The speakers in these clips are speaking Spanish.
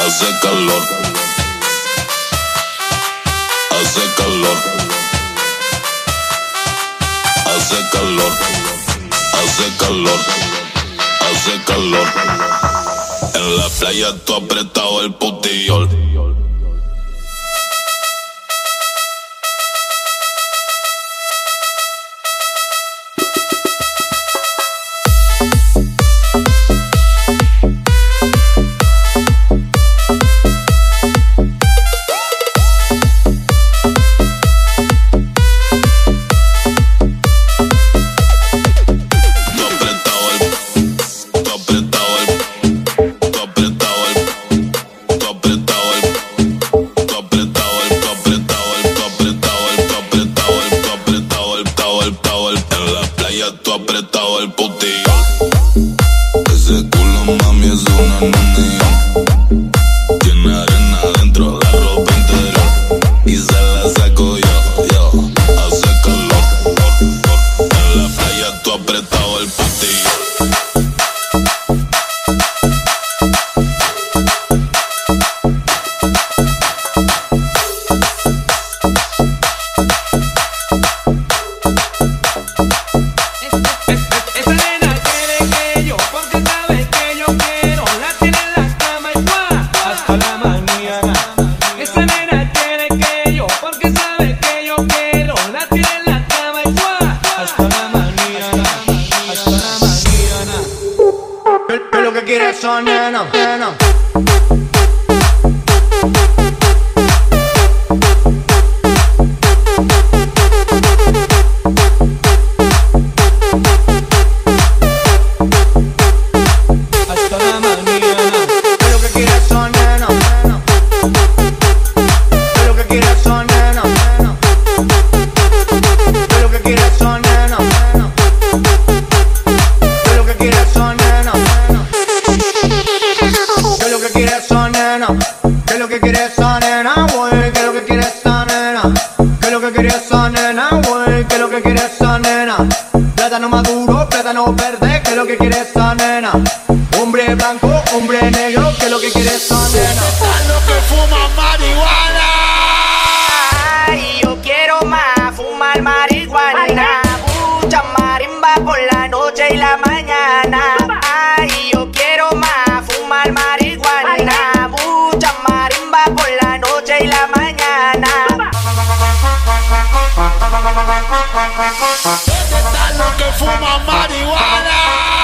Hace calor, hace calor, hace calor, hace calor, hace calor. En la playa tú apretado el putillol. Tú apretado el putillol. Ese culo, mami, es una unión. Tiene arena dentro, la ropa interior y se la saco yo. Hace calor. En la playa tú apretado el putillol. ¿Qué es lo que quiere esa nena? Hasta la mañana. ¿Qué es lo que quiere esa nena? ¿Qué es lo que quiere esa nena? ¿Qué es lo que quiere esa nena? ¿Qué es lo que quiere esa nena? ¿Qué es lo que quiere esa nena? ¿Qué es lo que quiere esa nena, güey? ¿Qué es lo que quiere esa nena? ¿Qué es lo que quiere esa nena, güey? ¿Qué es lo que quiere esa nena? Plátano maduro, plátano verde, ¿qué es lo que quiere esa nena? Hombre blanco, hombre negro, ¿qué es lo que quiere esa nena? Están los que fuman marihuana. Ay, yo quiero más fumar marihuana. Mucha marimba por la noche y la mañana. Ay, yo quiero más fumar marihuana. Mucha marimba por la noche y la mañana. Están los que fuman marihuana.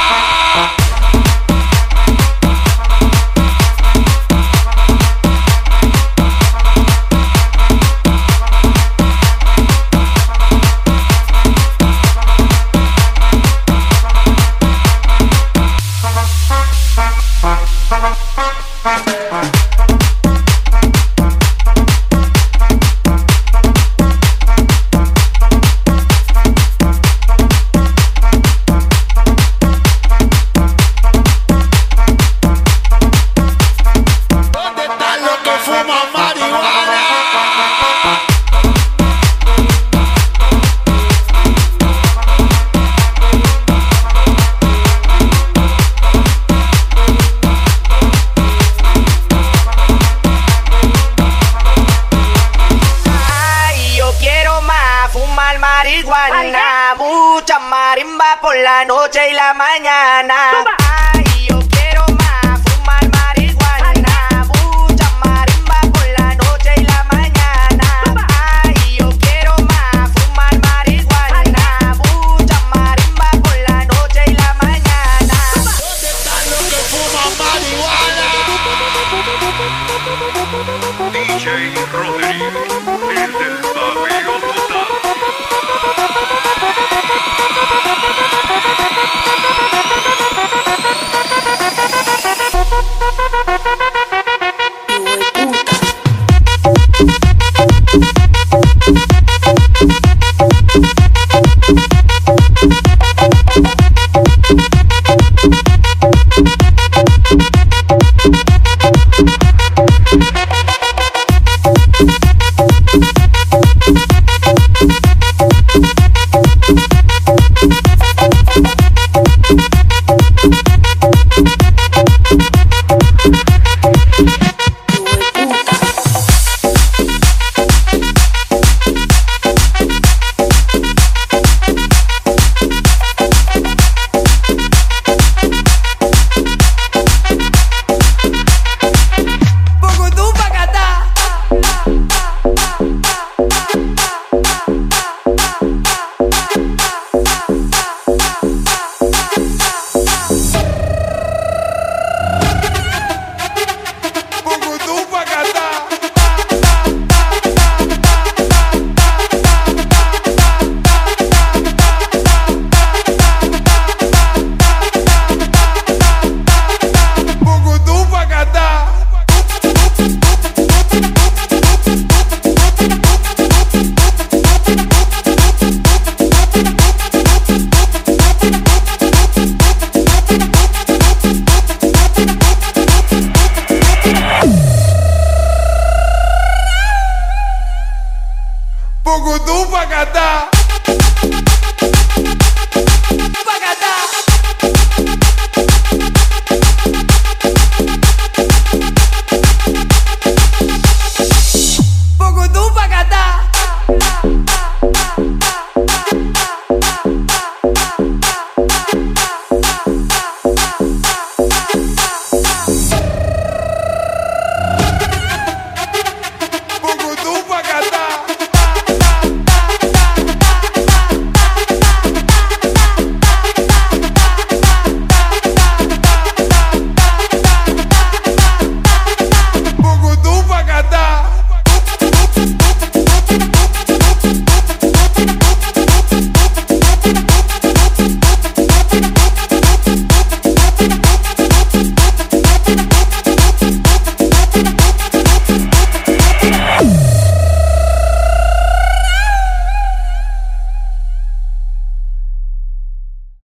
Fumar marihuana, mucha marimba por la noche y la mañana.